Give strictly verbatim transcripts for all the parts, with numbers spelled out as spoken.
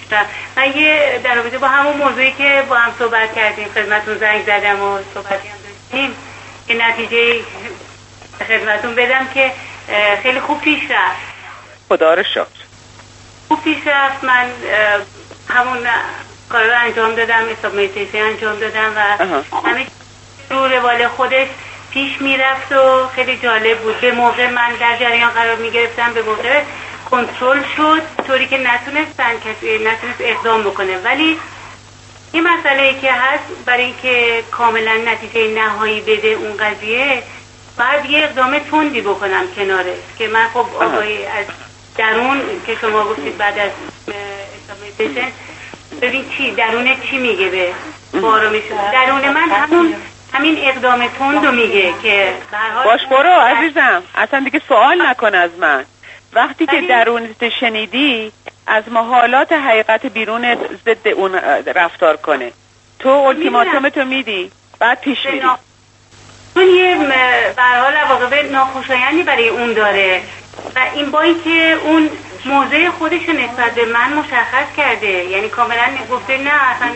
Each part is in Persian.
و من یه در رابطه با همون موضوعی که با هم صحبت کردیم خدمتون زنگ زدم و صحبتی هم داشتیم که نتیجه خدمتون بدم که خیلی خوب پیش رفت. خدا رو شکر. خوب پیش رفت. من همون کار رو انجام دادم، حساب مدیتیشن انجام دادم و همه رو روال خودش پیش میرفت و خیلی جالب بود. به موقع من در جریان قرار میگرفتم، به موقع کنترل شد طوری که نتونستن کسی نتونست اقدام بکنه. ولی این مسئله که هست برای اینکه کاملا نتیجه نهایی بده اون قضیه باید یه اقدام تندی بکنم کنارش که من خب آقای از درون که شما گفتید بعد از استابلیتیشن ببین چی درون چی میگه به آرامش درون من همون همین اقدام تند رو میگه که باش برو عزیزم اصلا دیگه سوال نکن از من. وقتی که درونت شنیدی از محالات حقیقت بیرونت ضد اون رفتار کنه. تو التیماتوم تو میدی بعد پیش میری. اون یه به هر حال واقعا ناخوشایندی برای اون داره و این بایی که اون موضع خودش نسبت به من مشخص کرده، یعنی کاملا گفته نه اصلا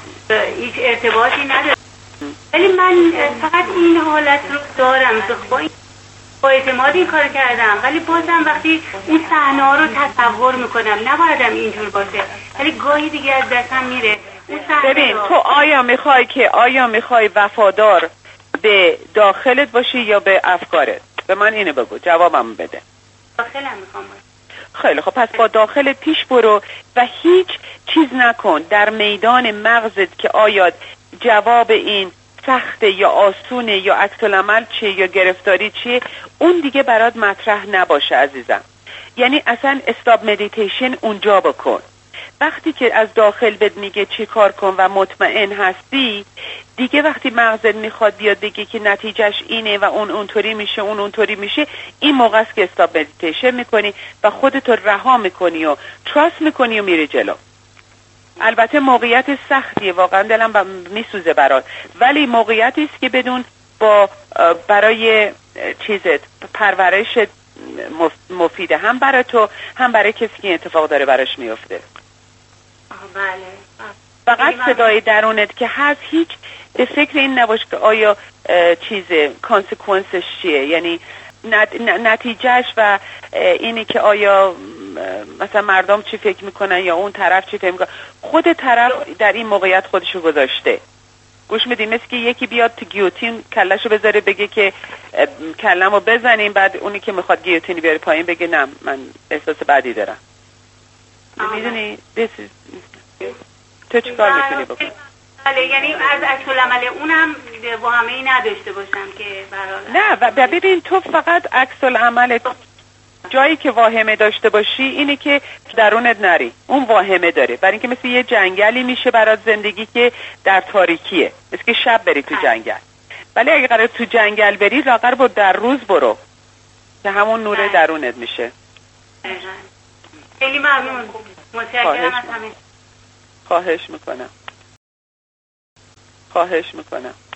هیچ ارتباطی نداره. ولی من فقط این حالت رو دارم با این با اعتماد این کار کردم، ولی بازم وقتی اون صحنه ها رو تصور میکنم نبایدم اینجور باشه، ولی گاهی دیگه از دستم میره اون صحنه. ببین تو آیا میخوای که آیا میخوای وفادار به داخلت باشی یا به افکارت؟ به من اینو بگو، جوابم بده. داخلم میخوام باشه. خیلی خب، پس با داخل پیش برو و هیچ چیز نکن در میدان مغزت که آیا جواب این سخته یا آسونه یا عکس العمل چیه یا گرفتاری چیه، اون دیگه برات مطرح نباشه عزیزم. یعنی اصلا استاپ مدیتیشن اونجا بکن. وقتی که از داخل بهت میگه چی کار کن و مطمئن هستی، دیگه وقتی مغزت میخواد بیاد بگه که نتیجهش اینه و اون اونطوری میشه اون اونطوری میشه، این موقع است که استاپ مدیتیشن میکنی و خودتو رها میکنی و تراست میکنی و میری جلو. البته موقعیت سختیه، واقعا دلم میسوزه برات، ولی موقعیتی است که بدون با برای چیزت پرورش مفیده هم برای تو هم برای کسی که اتفاق داره براش میفته. بله. فقط صدای درونت که هست، هیچ به فکر این نباش که آیا چیزه کانسیکوانسش چیه، یعنی نتیجهش و اینی که آیا مثلا مردم چی فکر میکنن یا اون طرف چی فکر میکنن. خود طرف در این موقعیت خودشو گذاشته. گوش میدی؟ مثل که یکی بیاد تو گیوتین کلشو بذاره بگه که کلمو بزنیم، بعد اونی که میخواد گیوتینی بیاره پایین بگه نه من احساس بدی دارم. میدونی تو چی کار میتونی بکنی؟ بله، یعنی از عکس العمل اونم واهمه ای نداشته باشم که برحال نه. و ببین تو فقط عکس العمل جایی که واهمه داشته باشی اینه که درونت نری، اون واهمه داره. برای اینکه مثل یه جنگلی میشه برات زندگی که در تاریکیه، مثل که شب بری تو جنگل. ولی اگه قرار تو جنگل بری لاغر با در روز برو که همون نور درونت میشه. خیلی ممنون، متشکرم از همه. خواهش میکنم خواهش میکنم